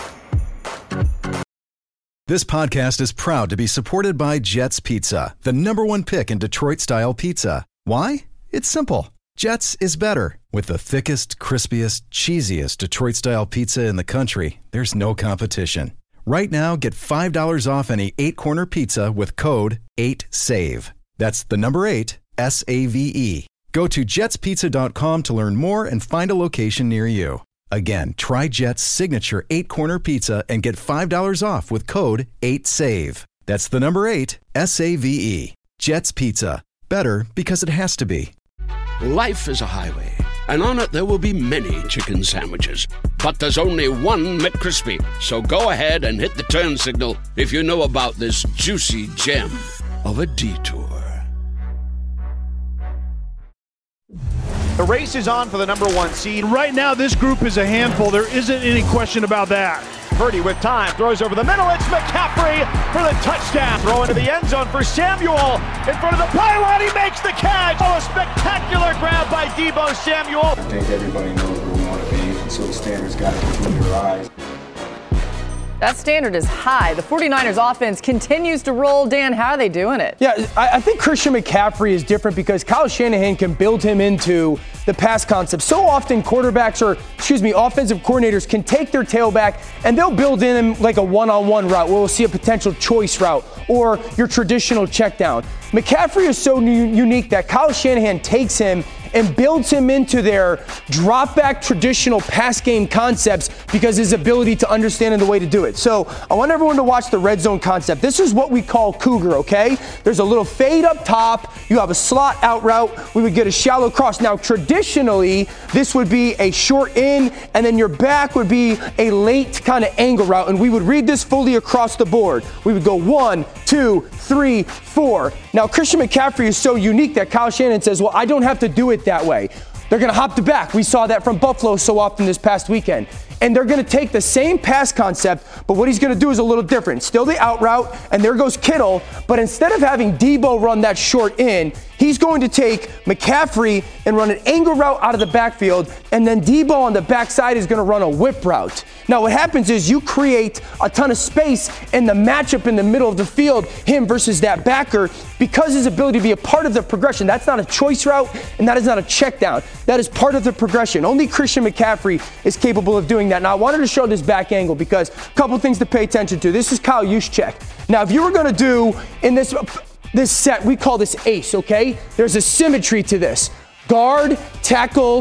Speaker 9: This podcast is proud to be supported by Jets Pizza, the number one pick in Detroit-style pizza. Why? It's simple. Jets is better. With the thickest, crispiest, cheesiest Detroit-style pizza in the country, there's no competition. Right now, get five dollars off any eight-corner pizza with code eight save. That's the number eight, S A V E. Go to jets pizza dot com to learn more and find a location near you. Again, try Jet's signature eight-corner pizza and get five dollars off with code eight save. That's the number eight, S A V E. Jet's Pizza. Better because it has to be.
Speaker 1: Life is a highway, and on it there will be many chicken sandwiches. But there's only one McCrispy. So go ahead and hit the turn signal if you know about this juicy gem of a detour.
Speaker 8: The race is on for the number one seed.
Speaker 12: Right now, this group is a handful. There isn't any question about that.
Speaker 8: Purdy with time, throws over the middle. It's McCaffrey for the touchdown. Throw into the end zone for Samuel. In front of the pylon, he makes the catch. Oh, a spectacular grab by Deebo Samuel.
Speaker 15: I think everybody knows where we want to be, and so the standard's got to continue to rise.
Speaker 2: That standard is high. The 49ers offense continues to roll. Dan, how are they doing it?
Speaker 3: Yeah, I, I think Christian McCaffrey is different because Kyle Shanahan can build him into the pass concept. So often quarterbacks or, excuse me, offensive coordinators can take their tailback and they'll build in him like a one-on-one route where we'll see a potential choice route or your traditional check down. McCaffrey is so new, unique that Kyle Shanahan takes him and builds him into their drop-back traditional pass game concepts because his ability to understand and the way to do it. So I want everyone to watch the red zone concept. This is what we call Cougar, okay? There's a little fade up top. You have a slot out route. We would get a shallow cross. Now, traditionally, this would be a short in, and then your back would be a late kind of angle route, and we would read this fully across the board. We would go one, two, three, four. Now, Christian McCaffrey is so unique that Kyle Shanahan says, well, I don't have to do it that way. They're going to hop the back. We saw that from Buffalo so often this past weekend. And they're going to take the same pass concept, but what he's going to do is a little different. Still the out route, and there goes Kittle, but instead of having Deebo run that short in, he's going to take McCaffrey and run an angle route out of the backfield, and then Deebo on the backside is going to run a whip route. Now what happens is you create a ton of space in the matchup in the middle of the field, him versus that backer, because his ability to be a part of the progression. That's not a choice route, and that is not a check down. That is part of the progression. Only Christian McCaffrey is capable of doing that. Now I wanted to show this back angle because a couple things to pay attention to. This is Kyle Juszczyk. Now if you were going to do in this this set, we call this ace, okay? There's a symmetry to this. Guard, tackle,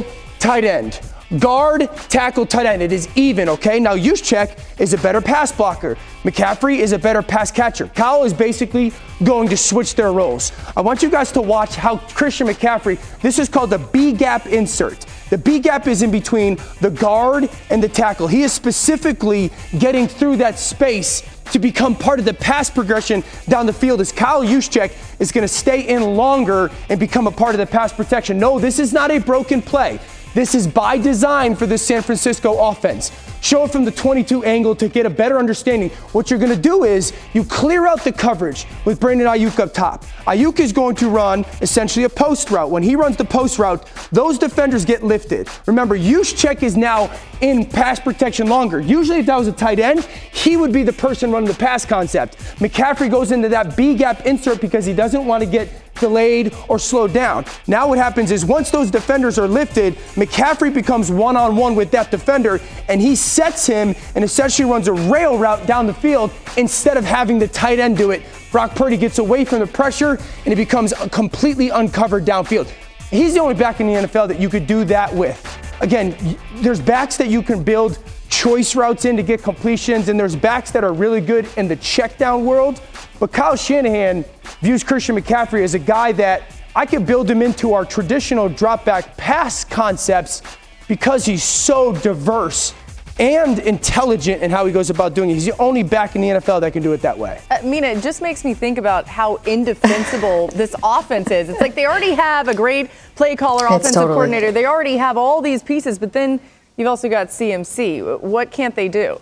Speaker 3: tight end. Guard, tackle, tight end. It is even, okay? Now, Juszczyk is a better pass blocker. McCaffrey is a better pass catcher. Kyle is basically going to switch their roles. I want you guys to watch how Christian McCaffrey, this is called the B-gap insert. The B-gap is in between the guard and the tackle. He is specifically getting through that space to become part of the pass progression down the field as Kyle Juszczyk is going to stay in longer and become a part of the pass protection. No, this is not a broken play. This is by design for this San Francisco offense. Show it from the twenty-two angle to get a better understanding. What you're going to do is you clear out the coverage with Brandon Ayuk up top. Ayuk is going to run essentially a post route. When he runs the post route, those defenders get lifted. Remember, Juszczyk is now in pass protection longer. Usually if that was a tight end, he would be the person running the pass concept. McCaffrey goes into that B-gap insert because he doesn't want to get delayed or slowed down. Now what happens is once those defenders are lifted, McCaffrey becomes one-on-one with that defender, and he sets him and essentially runs a rail route down the field instead of having the tight end do it. Brock Purdy gets away from the pressure, and he becomes completely uncovered downfield. He's the only back in the N F L that you could do that with. Again, there's backs that you can build choice routes in to get completions, and there's backs that are really good in the check down world. But Kyle Shanahan views Christian McCaffrey as a guy that I could build him into our traditional drop back pass concepts because he's so diverse and intelligent in how he goes about doing it. He's the only back in the N F L that can do it that way.
Speaker 2: Uh, Mina, it just makes me think about how indefensible this offense is. It's like they already have a great play caller,
Speaker 4: It's
Speaker 2: offensive
Speaker 4: totally.
Speaker 2: coordinator. They already have all these pieces, but then you've also got C M C. What can't they do?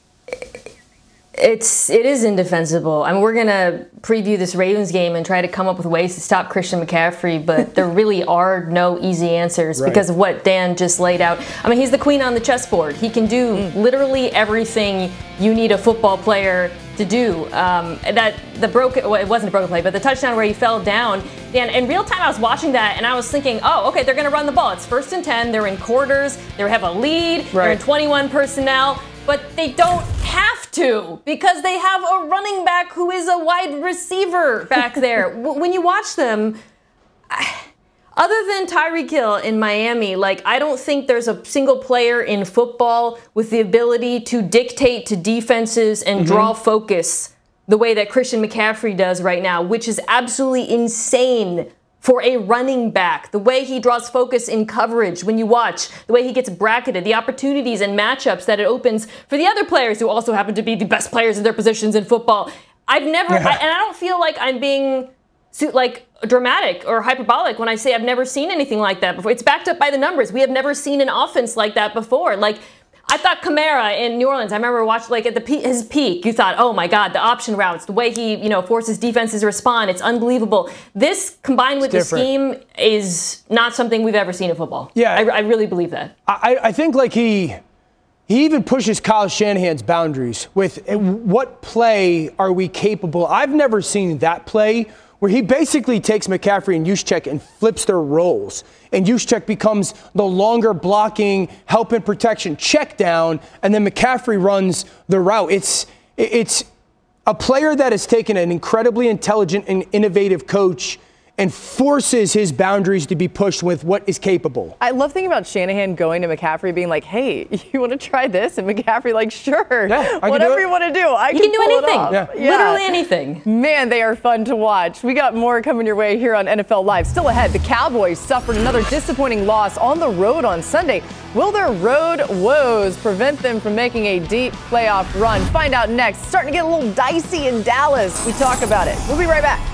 Speaker 4: It's it is indefensible. I mean, we're gonna preview this Ravens game and try to come up with ways to stop Christian McCaffrey, but there really are no easy answers
Speaker 3: Right.
Speaker 4: because of what Dan just laid out. I mean, he's the queen on the chessboard. He can do
Speaker 2: Mm.
Speaker 4: literally everything you need a football player to do. Um, that the broken, well, it wasn't a broken play, but the touchdown where he fell down. Dan, in real time, I was watching that and I was thinking, oh, okay, they're gonna run the ball. It's first and ten. They're in quarters. They have a lead. They're in
Speaker 2: Right.
Speaker 4: twenty-one personnel. But they don't have to because they have a running back who is a wide receiver back there. W- when you watch them, I, other than Tyreek Hill in Miami, like I don't think there's a single player in football with the ability to dictate to defenses and
Speaker 2: Mm-hmm.
Speaker 4: draw focus the way that Christian McCaffrey does right now, which is absolutely insane for a running back. The way he draws focus in coverage when you watch, the way he gets bracketed, the opportunities and matchups that it opens for the other players who also happen to be the best players in their positions in football. I've never, I, and I don't feel like I'm being like dramatic or hyperbolic when I say I've never seen anything like that before. It's backed up by the numbers. We have never seen an offense like that before. Like, I thought Kamara in New Orleans, I remember watching like at the pe- his peak, you thought, oh my God, the option routes, the way he, you know, forces defenses to respond, it's unbelievable. This combined with the scheme is not something we've ever seen in football.
Speaker 3: Yeah.
Speaker 4: I, I really believe that.
Speaker 3: I, I think like he he even pushes Kyle Shanahan's boundaries with uh, what play are we capable. I've never seen that play where he basically takes McCaffrey and Juszczyk and flips their roles. And Juszczyk becomes the longer blocking, help and protection check down, and then McCaffrey runs the route. It's it's a player that has taken an incredibly intelligent and innovative coach and forces his boundaries to be pushed with what is capable.
Speaker 2: I love thinking about Shanahan going to McCaffrey being like, hey, you want to try this? And McCaffrey like, sure,
Speaker 3: Yeah, I can do
Speaker 2: whatever
Speaker 3: it.
Speaker 2: you want to do. I
Speaker 4: You
Speaker 2: can,
Speaker 4: can do
Speaker 2: pull it
Speaker 4: anything.
Speaker 2: off.
Speaker 3: Yeah.
Speaker 4: Literally anything.
Speaker 2: Man, they are fun to watch. We got more coming your way here on N F L Live. Still ahead, the Cowboys suffered another disappointing loss on the road on Sunday. Will their road woes prevent them from making a deep playoff run? Find out next. Starting to get a little dicey in Dallas. We talk about it. We'll be right back.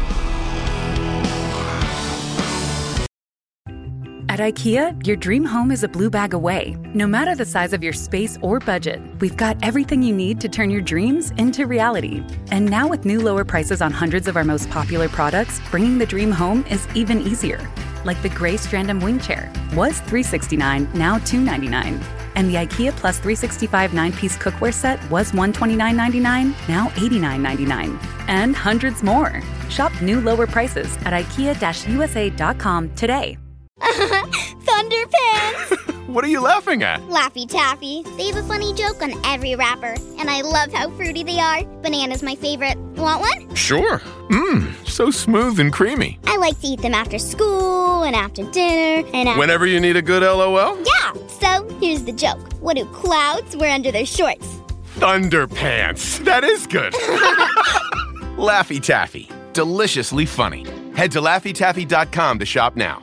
Speaker 16: At IKEA, your dream home is a blue bag away. No matter the size of your space or budget, we've got everything you need to turn your dreams into reality. And now with new lower prices on hundreds of our most popular products, bringing the dream home is even easier. Like the gray Strandom wing chair, was three hundred sixty-nine dollars, now two hundred ninety-nine dollars. And the IKEA Plus three sixty-five nine-piece cookware set was one hundred twenty-nine ninety-nine, now eighty-nine ninety-nine. And hundreds more. Shop new lower prices at ikea U S A dot com today.
Speaker 17: Thunderpants!
Speaker 18: What are you laughing at?
Speaker 17: Laffy Taffy. They have a funny joke on every wrapper, and I love how fruity they are. Banana's my favorite. Want one?
Speaker 18: Sure. Mmm, so smooth and creamy.
Speaker 17: I like to eat them after school and after dinner and after...
Speaker 18: Whenever you need a good L O L?
Speaker 17: Yeah, so here's the joke. What do clouds wear under their shorts?
Speaker 18: Thunderpants. That is good. Laffy Taffy. Deliciously funny. Head to Laffy Taffy dot com to shop now.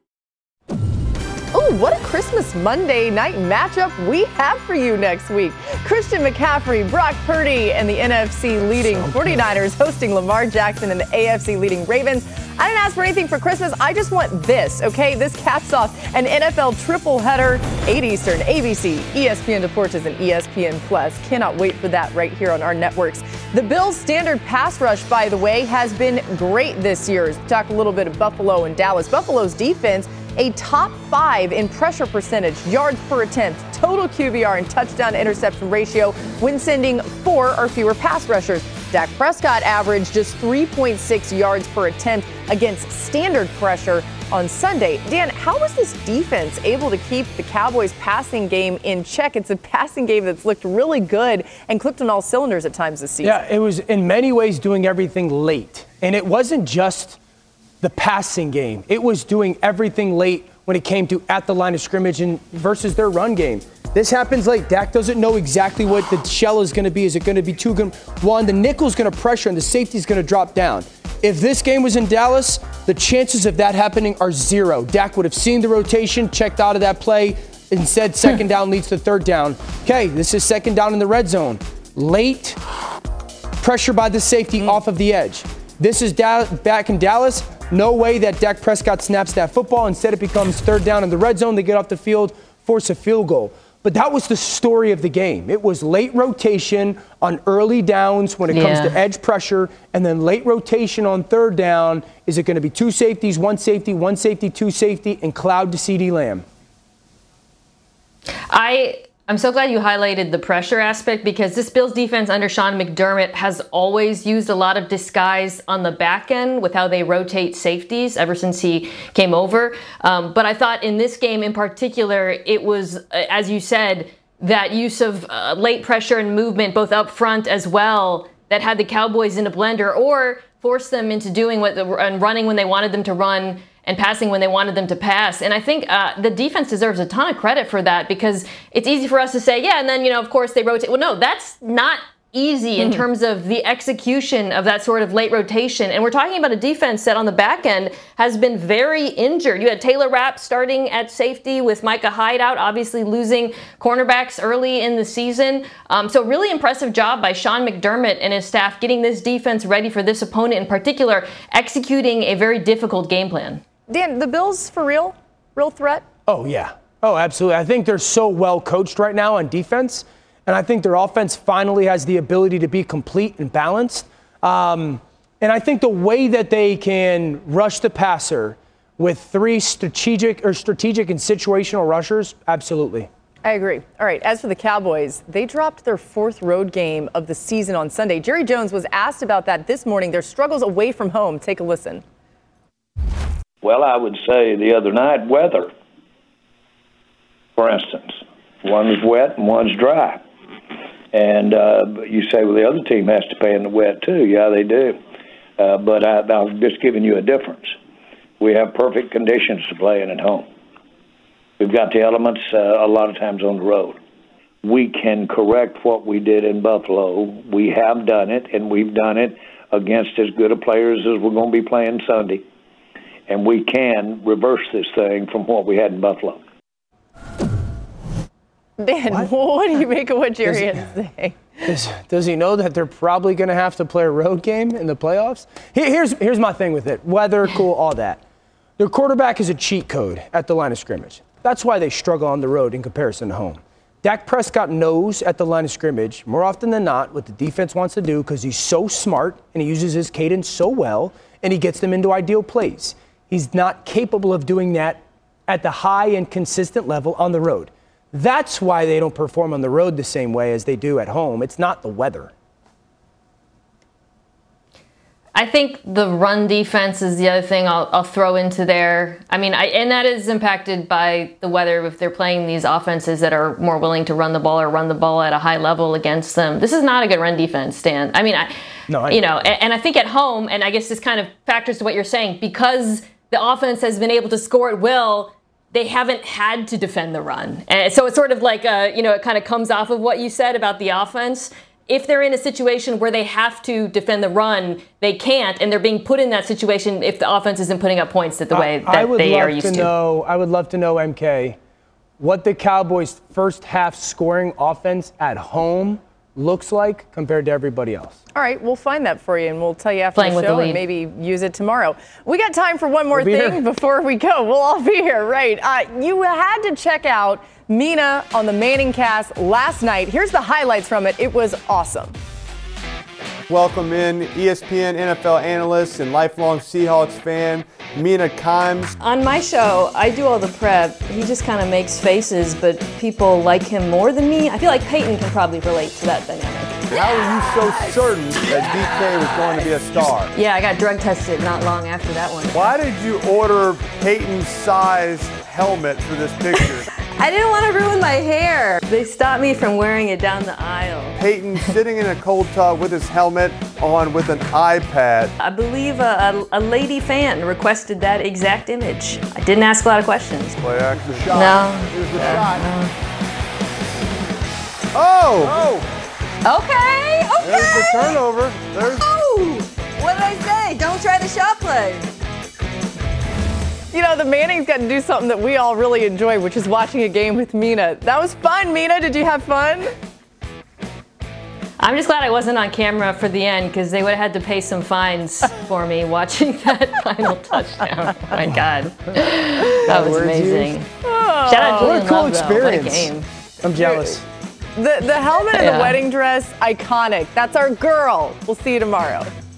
Speaker 2: Oh, what a Christmas Monday night matchup we have for you next week. Christian McCaffrey, Brock Purdy, and the N F C leading so forty-niners hosting Lamar Jackson and the A F C leading Ravens. I didn't ask for anything for Christmas. I just want this, okay? This caps off an N F L triple header, eight Eastern, A B C, E S P N Deportes, and E S P N Plus. Cannot wait for that right here on our networks. The Bills' standard pass rush, by the way, has been great this year. Let's talk a little bit of Buffalo and Dallas. Buffalo's defense, a top five in pressure percentage, yards per attempt, total Q B R, and touchdown to interception ratio when sending four or fewer pass rushers. Dak Prescott averaged just three point six yards per attempt against standard pressure on Sunday. Dan, how was this defense able to keep the Cowboys' passing game in check? It's a passing game that's looked really good and clicked on all cylinders at times this season.
Speaker 3: Yeah, it was in many ways doing everything late. And it wasn't just the passing game. It was doing everything late when it came to at the line of scrimmage and versus their run game. This happens late. Dak doesn't know exactly what the shell is going to be. Is it going to be two? One, the nickel's going to pressure and the safety's going to drop down. If this game was in Dallas, the chances of that happening are zero. Dak would have seen the rotation, checked out of that play, instead second down leads to third down. Okay, this is second down in the red zone. Late pressure by the safety mm. off of the edge. This is da- back in Dallas. No way that Dak Prescott snaps that football. Instead, it becomes third down in the red zone. They get off the field, force a field goal. But that was the story of the game. It was late rotation on early downs when it yeah. comes to edge pressure, and then late rotation on third down. Is it going to be two safeties, one safety, one safety, two safety, and cloud to CeeDee Lamb?
Speaker 4: I... I'm so glad you highlighted the pressure aspect because this Bills defense under Sean McDermott has always used a lot of disguise on the back end with how they rotate safeties ever since he came over. Um, but I thought in this game in particular, it was, as you said, that use of uh, late pressure and movement both up front as well that had the Cowboys in a blender or forced them into doing what the, and running when they wanted them to run and passing when they wanted them to pass. And I think uh, the defense deserves a ton of credit for that because it's easy for us to say, yeah, and then, you know, of course they rotate. Well, no, that's not easy in mm-hmm. terms of the execution of that sort of late rotation. And we're talking about a defense that on the back end has been very injured. You had Taylor Rapp starting at safety with Micah Hyde out, obviously losing cornerbacks early in the season. Um, so really impressive job by Sean McDermott and his staff getting this defense ready for this opponent in particular, executing a very difficult game plan.
Speaker 2: Dan, the Bills for real? Real threat?
Speaker 3: Oh, yeah. Oh, absolutely. I think they're so well coached right now on defense. And I think their offense finally has the ability to be complete and balanced. Um, and I think the way that they can rush the passer with three strategic or strategic and situational rushers, absolutely.
Speaker 2: I agree. All right, as for the Cowboys, they dropped their fourth road game of the season on Sunday. Jerry Jones was asked about that this morning, their struggles away from home. Take a listen.
Speaker 6: Well, I would say the other night, weather, for instance. One's wet and one's dry. And uh, you say, well, the other team has to play in the wet too. Yeah, they do. Uh, but I, I'm just giving you a difference. We have perfect conditions to play in at home. We've got the elements uh, a lot of times on the road. We can correct what we did in Buffalo. We have done it, and we've done it against as good a players as we're going to be playing Sunday. And we can reverse this thing from what we had in Buffalo.
Speaker 2: Dan, what, what do you make of what Jerry had to say?
Speaker 3: Does, does he know that they're probably going to have to play a road game in the playoffs? Here, here's, here's my thing with it. Weather, cool, all that. Their quarterback is a cheat code at the line of scrimmage. That's why they struggle on the road in comparison to home. Dak Prescott knows at the line of scrimmage, more often than not, what the defense wants to do because he's so smart and he uses his cadence so well and he gets them into ideal plays. He's not capable of doing that at the high and consistent level on the road. That's why they don't perform on the road the same way as they do at home. It's not the weather.
Speaker 4: I think the run defense is the other thing I'll, I'll throw into there. I mean, I, and that is impacted by the weather if they're playing these offenses that are more willing to run the ball or run the ball at a high level against them. This is not a good run defense, Stan. I mean, I, no, I you know, and, and I think at home, and I guess this kind of factors to what you're saying, because the offense has been able to score at will, they haven't had to defend the run. And so it's sort of like, uh, you know, it kind of comes off of what you said about the offense. If they're in a situation where they have to defend the run, they can't, and they're being put in that situation if the offense isn't putting up points that the way that
Speaker 3: I would
Speaker 4: they
Speaker 3: love
Speaker 4: are used
Speaker 3: to.
Speaker 4: to.
Speaker 3: Know, I would love to know, M K, what the Cowboys' first half scoring offense at home looks like compared to everybody else.
Speaker 2: All right, we'll find that for you, and we'll tell you after
Speaker 4: Playing
Speaker 2: the
Speaker 4: with
Speaker 2: show
Speaker 4: the
Speaker 2: and maybe use it tomorrow. We got time for one more
Speaker 3: We'll be
Speaker 2: thing
Speaker 3: here.
Speaker 2: before we go. We'll all be here, right? Uh, you had to check out Mina on the Manning Cast last night. Here's the highlights from it. It was awesome.
Speaker 19: Welcome in E S P N N F L analyst and lifelong Seahawks fan, Mina Kimes.
Speaker 20: On my show, I do all the prep. He just kind of makes faces, but people like him more than me. I feel like Peyton can probably relate to that dynamic.
Speaker 19: How are you so certain that D K was going to be a star?
Speaker 20: Yeah, I got drug tested not long after that one.
Speaker 19: Why did you order Peyton's size helmet for this picture?
Speaker 20: I didn't want to ruin my hair. They stopped me from wearing it down the aisle.
Speaker 19: Peyton sitting in a cold tub with his helmet on with an iPad.
Speaker 20: I believe a, a, a lady fan requested that exact image. I didn't ask a lot of questions.
Speaker 19: Play action shot.
Speaker 20: No.
Speaker 19: Here's the
Speaker 20: Uh,
Speaker 19: shot.
Speaker 20: no.
Speaker 19: Oh!
Speaker 20: Okay, okay.
Speaker 19: There's the turnover. There's.
Speaker 20: Oh! What did I say? Don't try the shot play.
Speaker 2: You know, the Mannings got to do something that we all really enjoy, which is watching a game with Mina. That was fun, Mina. Did you have fun?
Speaker 4: I'm just glad I wasn't on camera for the end because they would have had to pay some fines for me watching that final touchdown. Oh my God. That was amazing.
Speaker 2: Oh,
Speaker 4: Shout out
Speaker 3: What a
Speaker 4: Julian
Speaker 3: cool
Speaker 4: Love, though. What a
Speaker 3: experience.
Speaker 4: game.
Speaker 3: I'm jealous.
Speaker 2: The, the helmet and
Speaker 4: Yeah.
Speaker 2: the wedding dress, iconic. That's our girl. We'll see you tomorrow.